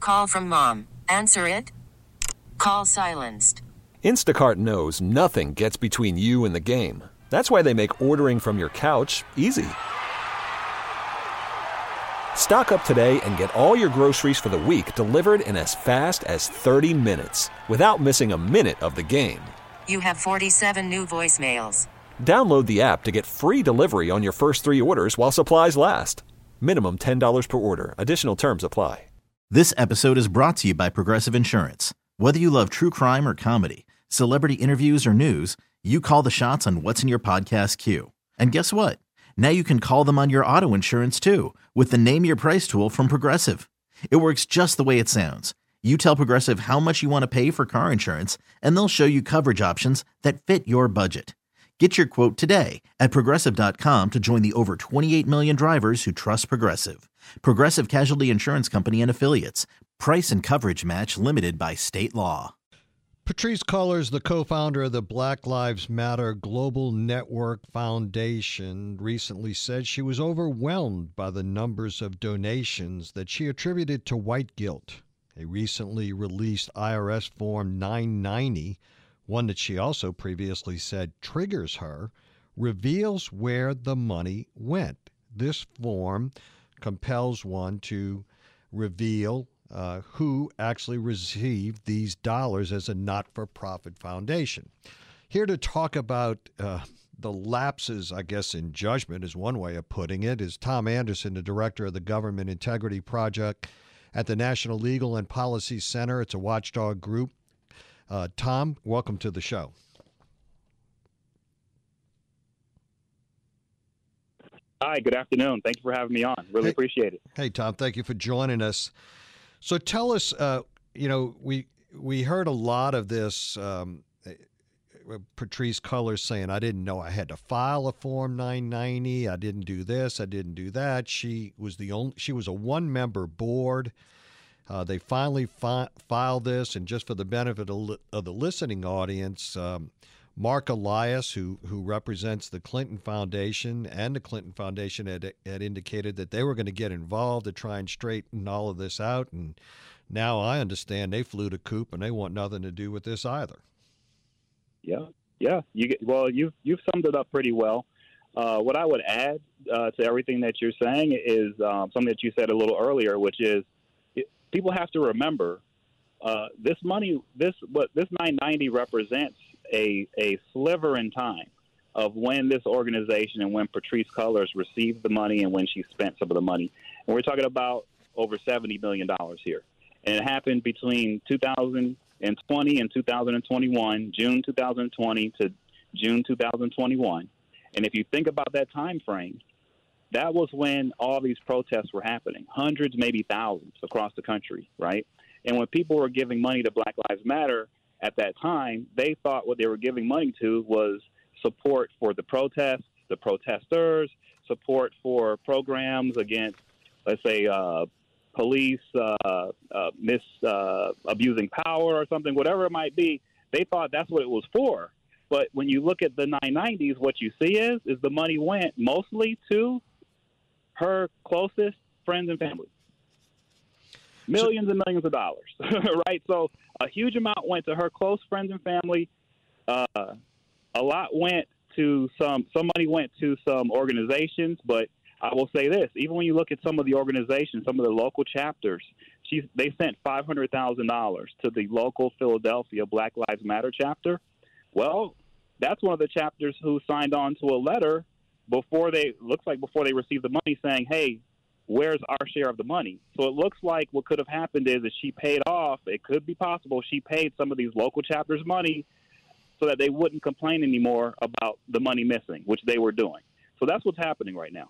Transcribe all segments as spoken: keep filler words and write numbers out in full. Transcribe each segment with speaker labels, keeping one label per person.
Speaker 1: Call from mom. Answer it. Call silenced.
Speaker 2: Instacart knows nothing gets between you and the game. That's why they make ordering from your couch easy. Stock up today and get all your groceries for the week delivered in as fast as thirty minutes without missing a minute of the game.
Speaker 1: You have forty-seven new voicemails.
Speaker 2: Download the app to get free delivery on your first three orders while supplies last. Minimum ten dollars per order. Additional terms apply.
Speaker 3: This episode is brought to you by Progressive Insurance. Whether you love true crime or comedy, celebrity interviews or news, you call the shots on what's in your podcast queue. And guess what? Now you can call them on your auto insurance too with the Name Your Price tool from Progressive. It works just the way it sounds. You tell Progressive how much you want to pay for car insurance, and they'll show you coverage options that fit your budget. Get your quote today at Progressive dot com to join the over twenty-eight million drivers who trust Progressive. Progressive Casualty Insurance Company and Affiliates. Price and coverage match limited by state law.
Speaker 4: Patrisse Cullors, the co-founder of the Black Lives Matter Global Network Foundation, recently said she was overwhelmed by the numbers of donations that she attributed to white guilt. A recently released I R S Form nine ninety, one that she also previously said triggers her, reveals where the money went. This form compels one to reveal uh, who actually received these dollars as a not-for-profit foundation. Here to talk about uh, the lapses, I guess, in judgment is one way of putting it, is Tom Anderson, the director of the Government Integrity Project at the National Legal and Policy Center. It's a watchdog group. Uh, Tom, welcome to the show.
Speaker 5: Hi, good afternoon. Thank you for having me on. Really
Speaker 4: hey,
Speaker 5: appreciate it.
Speaker 4: Hey, Tom, thank you for joining us. So tell us, uh, you know, we we heard a lot of this, um, Patrisse Cullors saying, I didn't know I had to file a Form nine ninety. I didn't do this. I didn't do that. She was the only, she was a one-member board. Uh, they finally fi- filed this, and just for the benefit of, li- of the listening audience, um, Mark Elias, who who represents the Clinton Foundation, and the Clinton Foundation had, had indicated that they were going to get involved to try and straighten all of this out. And now I understand they flew the coop and they want nothing to do with this either.
Speaker 5: Yeah, yeah. You get, well, you've you've summed it up pretty well. Uh, what I would add uh, to everything that you're saying is um, something that you said a little earlier, which is it, people have to remember uh, this money. This what this nine ninety represents. A, a sliver in time of when this organization and when Patrisse Cullors received the money and when she spent some of the money. And we're talking about over seventy million dollars here. And it happened between two thousand twenty and two thousand twenty-one, June two thousand twenty to June two thousand twenty-one. And if you think about that time frame, that was when all these protests were happening, hundreds, maybe thousands across the country, right? And when people were giving money to Black Lives Matter, at that time, they thought what they were giving money to was support for the protests, the protesters, support for programs against, let's say, uh, police uh, uh, mis uh, abusing power or something, whatever it might be. They thought that's what it was for. But when you look at the nine nineties, what you see is is the money went mostly to her closest friends and family. Millions and millions of dollars, right? So a huge amount went to her close friends and family. Uh, a lot went to some, some money went to some organizations, but I will say this, even when you look at some of the organizations, some of the local chapters, she's, they sent five hundred thousand dollars to the local Philadelphia Black Lives Matter chapter. Well, that's one of the chapters who signed on to a letter before they, looks like before they received the money saying, hey, where's our share of the money? So it looks like what could have happened is that she paid off, it could be possible, she paid some of these local chapters money so that they wouldn't complain anymore about the money missing, which they were doing. So that's what's happening right now.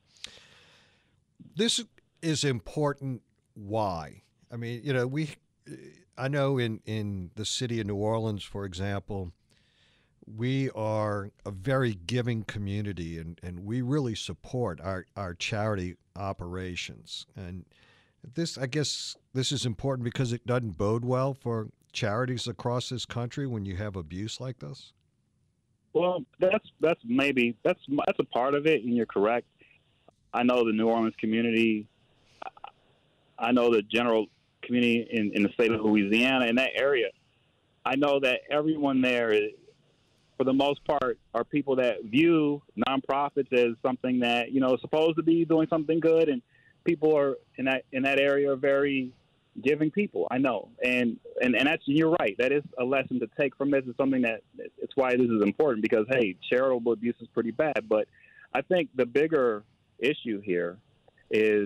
Speaker 4: This is important. Why? I mean, you know, we, I know in, in the city of New Orleans, for example, we are a very giving community, and, and we really support our, our charity operations. And this, I guess, this is important because it doesn't bode well for charities across this country when you have abuse like this.
Speaker 5: Well, that's that's maybe that's that's a part of it, and you're correct. I know the New Orleans community. I know the general community in, in the state of Louisiana, in that area, I know that everyone there, is, for the most part, are people that view nonprofits as something that, you know, is supposed to be doing something good, and people are in that in that area are very giving people. I know, and and and that's, you're right. That is a lesson to take from this. It's something that it's why this is important, because hey, charitable abuse is pretty bad. But I think the bigger issue here is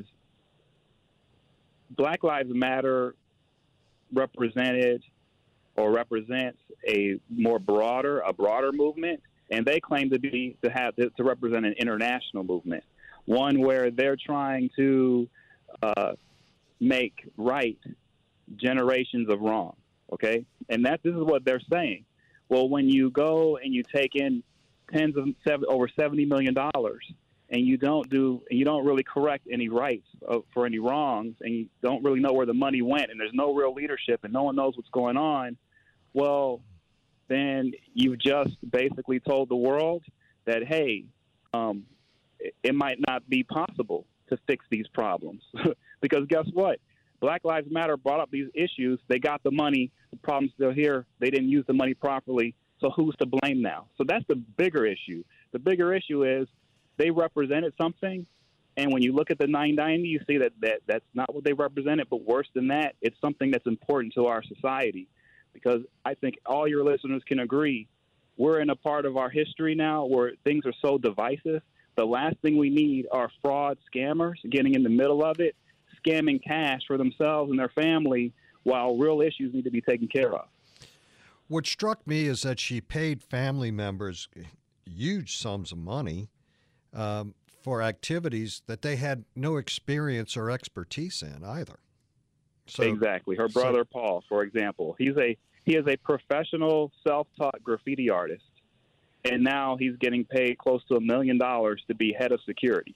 Speaker 5: Black Lives Matter represented or represents a more broader, a broader movement, and they claim to be to have to represent an international movement, one where they're trying to uh, make right generations of wrong. Okay, and that this is what they're saying. Well, when you go and you take in tens of seven, over seventy million dollars, and you don't do, and you don't really correct any rights of, for any wrongs, and you don't really know where the money went, and there's no real leadership, and no one knows what's going on, well, then you've just basically told the world that, hey, um, it, it might not be possible to fix these problems. Because guess what? Black Lives Matter brought up these issues. They got the money. The problem's still here. They didn't use the money properly. So who's to blame now? So that's the bigger issue. The bigger issue is they represented something, and when you look at the nine ninety, you see that, that that's not what they represented, but worse than that, it's something that's important to our society. Because I think all your listeners can agree, we're in a part of our history now where things are so divisive. The last thing we need are fraud scammers getting in the middle of it, scamming cash for themselves and their family, while real issues need to be taken care of.
Speaker 4: What struck me is that she paid family members huge sums of money um, for activities that they had no experience or expertise in either. So,
Speaker 5: exactly. Her brother, so, Paul, for example, he's a he is a professional self-taught graffiti artist, and now he's getting paid close to a million dollars to be head of security.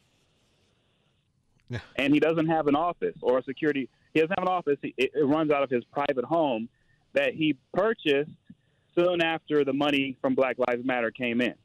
Speaker 5: Yeah. And he doesn't have an office or a security. He doesn't have an office. It, it runs out of his private home that he purchased soon after the money from Black Lives Matter came in.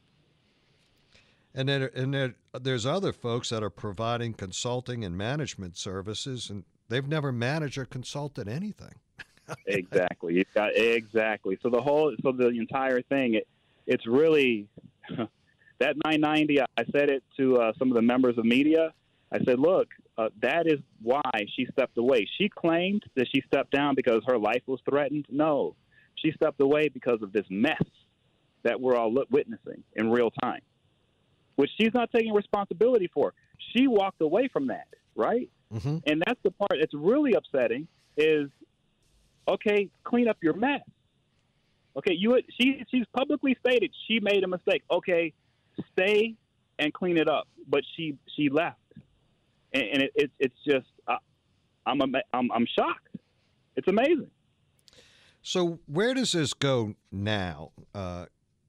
Speaker 4: And then, and then there's other folks that are providing consulting and management services, and they've never managed or consulted anything.
Speaker 5: Exactly. You've got, exactly. So the whole, so the entire thing, it, it's really that nine ninety. I said it to uh, some of the members of media. I said, look, uh, that is why she stepped away. She claimed that she stepped down because her life was threatened. No, she stepped away because of this mess that we're all witnessing in real time, which she's not taking responsibility for. She walked away from that, right? Mm-hmm. And that's the part that's really upsetting is, okay, clean up your mess. Okay, you she she's publicly stated she made a mistake. Okay, stay and clean it up. But she she left, and, and it, it it's just uh, I'm, I'm I'm shocked. It's amazing.
Speaker 4: So where does this go now? Uh,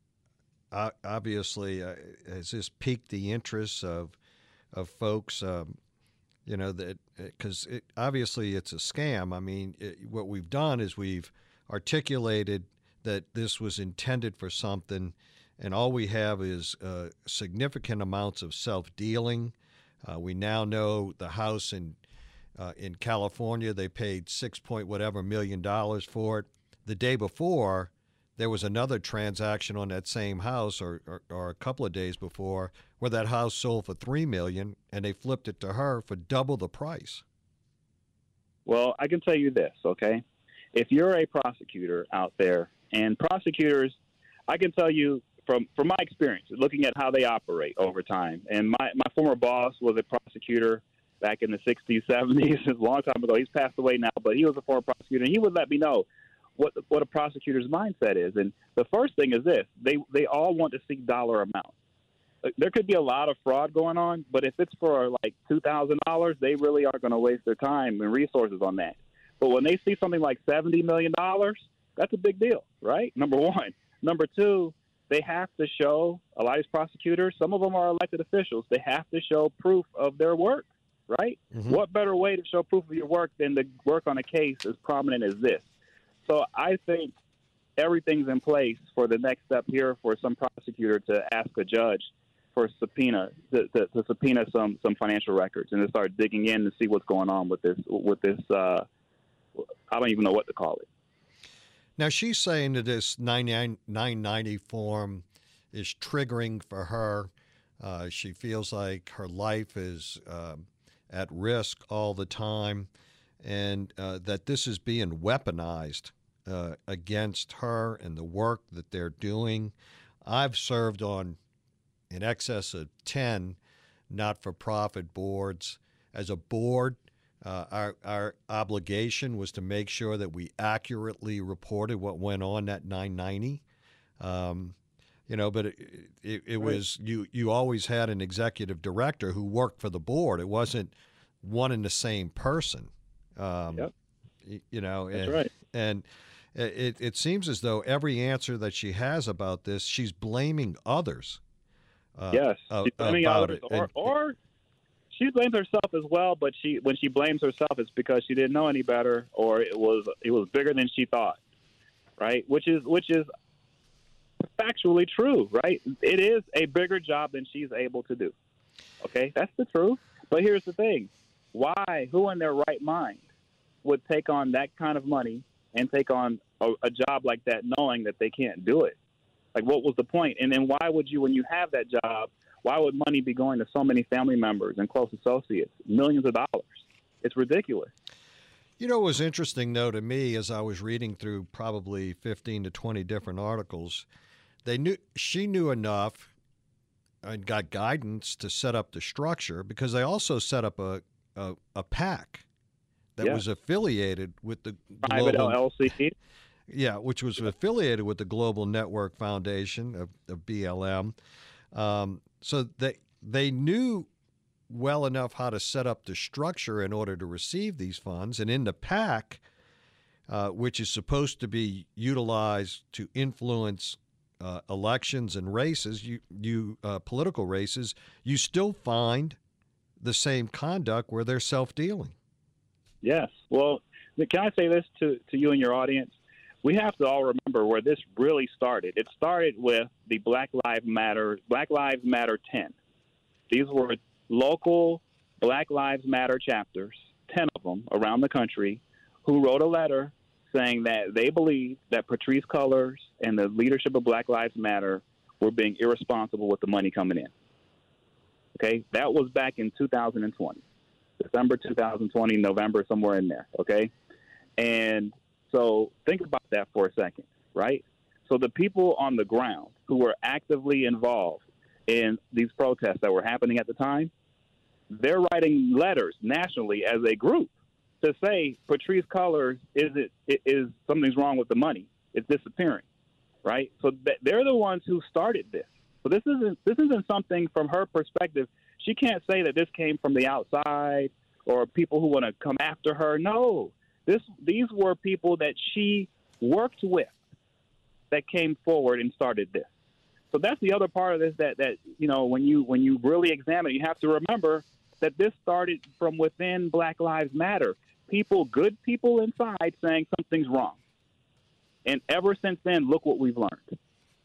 Speaker 4: obviously, uh, has this piqued the interest of of folks? Um, you know that because it, obviously it's a scam. I mean, it, what we've done is we've articulated that this was intended for something, and all we have is uh, significant amounts of self-dealing. Uh, we now know the house in uh, in California, they paid six point whatever million dollars for it. The day before, there was another transaction on that same house, or, or, or a couple of days before, where that house sold for three million dollars, and they flipped it to her for double the price.
Speaker 5: Well, I can tell you this, okay? If you're a prosecutor out there, and prosecutors, I can tell you from, from my experience, looking at how they operate over time, and my, my former boss was a prosecutor back in the sixties, seventies, a long time ago. He's passed away now, but he was a former prosecutor, and he would let me know what what a prosecutor's mindset is. And the first thing is this: they they all want to seek dollar amounts. There could be a lot of fraud going on, but if it's for like two thousand dollars, they really aren't going to waste their time and resources on that. But when they see something like seventy million dollars, that's a big deal, right? Number one. Number two, they have to show, a lot of these prosecutors, some of them are elected officials, they have to show proof of their work, right? Mm-hmm. What better way to show proof of your work than to work on a case as prominent as this? So I think everything's in place for the next step here for some prosecutor to ask a judge for a subpoena to, to, to subpoena some some financial records and to start digging in to see what's going on with this with this uh, I don't even know what to call it.
Speaker 4: Now, she's saying that this nine ninety form is triggering for her. Uh, she feels like her life is uh, at risk all the time, and uh, that this is being weaponized uh, against her and the work that they're doing. I've served on in excess of ten not-for-profit boards. As a board, uh, our, our obligation was to make sure that we accurately reported what went on at nine ninety. Um, you know, but it, it, it
Speaker 5: Right.
Speaker 4: was you. You always had an executive director who worked for the board. It wasn't one and the same person. Um,
Speaker 5: Yep.
Speaker 4: y- You know,
Speaker 5: That's
Speaker 4: and,
Speaker 5: right.
Speaker 4: and it, it seems as though every answer that she has about this, she's blaming others. Uh,
Speaker 5: Yes,
Speaker 4: uh,
Speaker 5: she's blaming
Speaker 4: about
Speaker 5: others,
Speaker 4: it.
Speaker 5: or,
Speaker 4: And-
Speaker 5: or she blames herself as well. But she, when she blames herself, it's because she didn't know any better, or it was it was bigger than she thought, right? Which is which is factually true, right? It is a bigger job than she's able to do. Okay, that's the truth. But here's the thing: why? Who in their right mind would take on that kind of money and take on a, a job like that, knowing that they can't do it? Like, what was the point? And then why would you, when you have that job, why would money be going to so many family members and close associates, millions of dollars? It's ridiculous.
Speaker 4: You know, what was interesting, though, to me as I was reading through probably fifteen to twenty different articles, they knew she knew enough and got guidance to set up the structure, because they also set up a a, a PAC that
Speaker 5: Yeah.
Speaker 4: was affiliated with the
Speaker 5: Private
Speaker 4: global,
Speaker 5: L L C.
Speaker 4: yeah, which was affiliated with the Global Network Foundation of, of B L M. Um, so they they knew well enough how to set up the structure in order to receive these funds. And in the PAC, uh, which is supposed to be utilized to influence uh, elections and races, you you uh, political races, you still find the same conduct where they're self-dealing.
Speaker 5: Yes. Well, can I say this to, to you and your audience? We have to all remember where this really started. It started with the Black Lives Matter, Black Lives Matter ten. These were local Black Lives Matter chapters, ten of them around the country, who wrote a letter saying that they believed that Patrisse Cullors and the leadership of Black Lives Matter were being irresponsible with the money coming in. Okay? That was back in two thousand twenty. December two thousand twenty, November, somewhere in there, okay? And so think about that for a second, right? So the people on the ground who were actively involved in these protests that were happening at the time, they're writing letters nationally as a group to say Patrisse Cullors is it is something's wrong with the money. It's disappearing, right? So th- they're the ones who started this. So this isn't this isn't something from her perspective. She can't say that this came from the outside or people who want to come after her. No, this these were people that she worked with that came forward and started this. So that's the other part of this that, that you know, when you when you really examine it, you have to remember that this started from within Black Lives Matter. People, good people inside saying something's wrong. And ever since then, look what we've learned.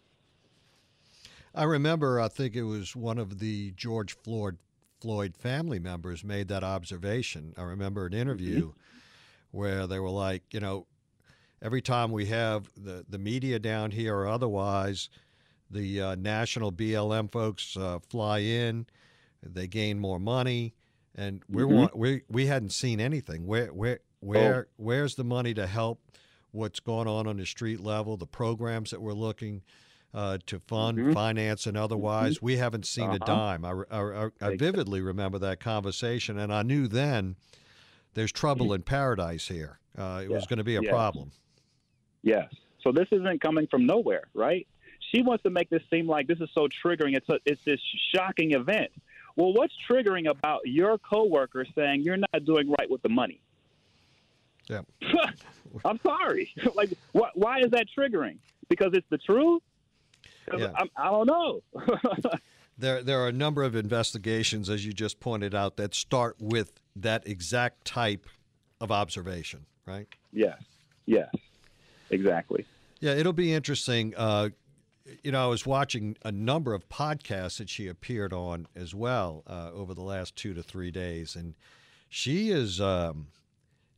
Speaker 4: I remember, I think it was one of the George Floyd Floyd family members made that observation. I remember an interview mm-hmm. where they were like, you know, every time we have the, the media down here or otherwise, the uh, national B L M folks uh, fly in, they gain more money, and we're mm-hmm. we we hadn't seen anything. Where where where oh. where's the money to help what's going on on the street level, the programs that we're looking uh, to fund, mm-hmm. finance, and otherwise? Mm-hmm. We haven't seen uh-huh. a dime. I, I, I vividly remember that conversation, and I knew then there's trouble mm-hmm. in paradise here. Uh, it yeah. was going to be a
Speaker 5: yeah.
Speaker 4: problem.
Speaker 5: Yes. So this isn't coming from nowhere, right? She wants to make this seem like this is so triggering. It's a, it's this shocking event. Well, what's triggering about your coworker saying you're not doing right with the money?
Speaker 4: Yeah.
Speaker 5: I'm sorry. Like, wh- why is that triggering? Because it's the truth?
Speaker 4: Yeah.
Speaker 5: I'm, I don't know.
Speaker 4: there, there are a number of investigations, as you just pointed out, that start with that exact type of observation, right?
Speaker 5: Yes. Yes. Exactly.
Speaker 4: Yeah, it'll be interesting. Uh, you know, I was watching a number of podcasts that she appeared on as well uh, over the last two to three days, and she is um,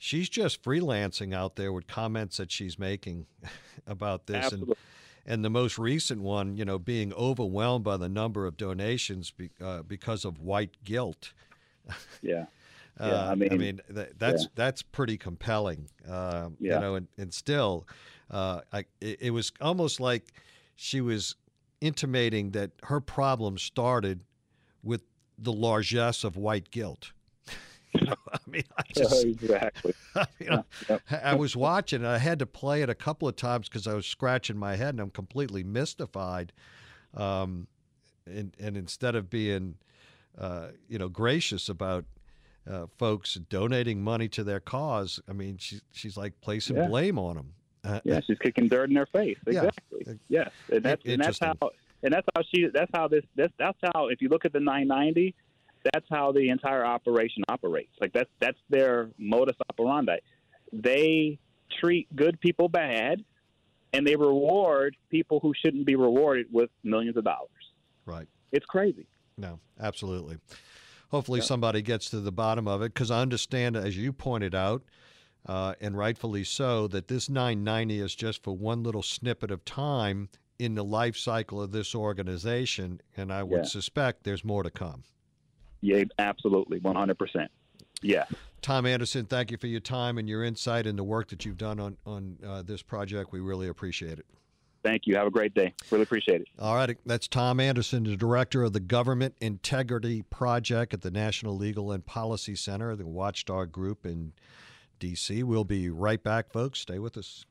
Speaker 4: she's just freelancing out there with comments that she's making about this.
Speaker 5: Absolutely.
Speaker 4: And and the most recent one, you know, being overwhelmed by the number of donations be, uh, because of white guilt.
Speaker 5: Yeah.
Speaker 4: Uh,
Speaker 5: yeah I mean,
Speaker 4: I mean that, that's
Speaker 5: yeah.
Speaker 4: that's pretty compelling. Uh,
Speaker 5: yeah.
Speaker 4: You know, and, and still, uh, I, it, it was almost like she was intimating that her problem started with the largesse of white guilt. You know, I mean, I just,
Speaker 5: exactly.
Speaker 4: I, you know,
Speaker 5: Yep.
Speaker 4: I was watching and I had to play it a couple of times because I was scratching my head and I'm completely mystified. Um, and, and instead of being, uh, you know, gracious about uh, folks donating money to their cause, I mean, she, she's like placing
Speaker 5: Yeah.
Speaker 4: blame on them. Uh,
Speaker 5: Yeah, she's kicking dirt in their face.
Speaker 4: Yeah.
Speaker 5: Exactly. Yes, and that's and that's
Speaker 4: Interesting.
Speaker 5: how and that's how she. That's how this. That's that's how. If you look at the nine ninety, that's how the entire operation operates. Like that's that's their modus operandi. They treat good people bad, and they reward people who shouldn't be rewarded with millions of dollars.
Speaker 4: Right.
Speaker 5: It's crazy.
Speaker 4: No, absolutely. Hopefully
Speaker 5: Yeah.
Speaker 4: somebody gets to the bottom of it, because I understand, as you pointed out, uh, and rightfully so, that this nine ninety is just for one little snippet of time in the life cycle of this organization, and I would
Speaker 5: Yeah.
Speaker 4: suspect there's more to come.
Speaker 5: Yeah, absolutely, one hundred percent. Yeah.
Speaker 4: Tom Anderson, thank you for your time and your insight and the work that you've done on, on uh, this project. We really appreciate it.
Speaker 5: Thank you. Have a great day. Really appreciate it.
Speaker 4: All right. That's Tom Anderson, the director of the Government Integrity Project at the National Legal and Policy Center, the Watchdog Group in D C. We'll be right back, folks. Stay with us.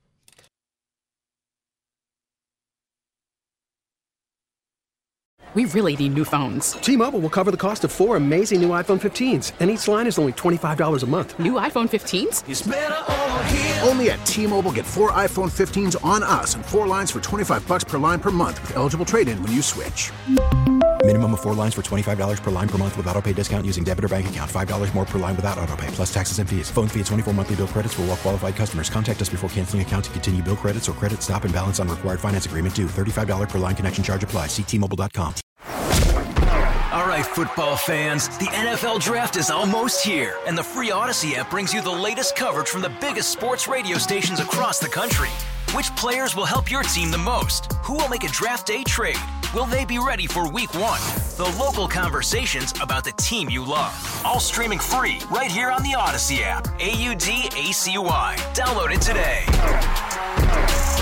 Speaker 6: We really need new phones.
Speaker 7: T-Mobile will cover the cost of four amazing new iPhone fifteens, and each line is only twenty-five dollars a month.
Speaker 6: New iPhone fifteens?
Speaker 8: It's better over here. Only at T-Mobile, get four iPhone fifteens on us and four lines for twenty-five dollars per line per month with eligible trade-in when you switch.
Speaker 9: Minimum of four lines for twenty-five dollars per line per month with autopay discount using debit or bank account. five dollars more per line without autopay, plus taxes and fees. Phone fee at twenty-four monthly bill credits for well-qualified customers. Contact us before canceling account to continue bill credits or credit stop and balance on required finance agreement due. thirty-five dollars per line connection charge applies. See T Mobile dot com.
Speaker 10: All right, football fans, the N F L Draft is almost here, and the free Odyssey app brings you the latest coverage from the biggest sports radio stations across the country. Which players will help your team the most? Who will make a draft day trade? Will they be ready for week one? The local conversations about the team you love. All streaming free right here on the Odyssey app. A U D A C Y. Download it today.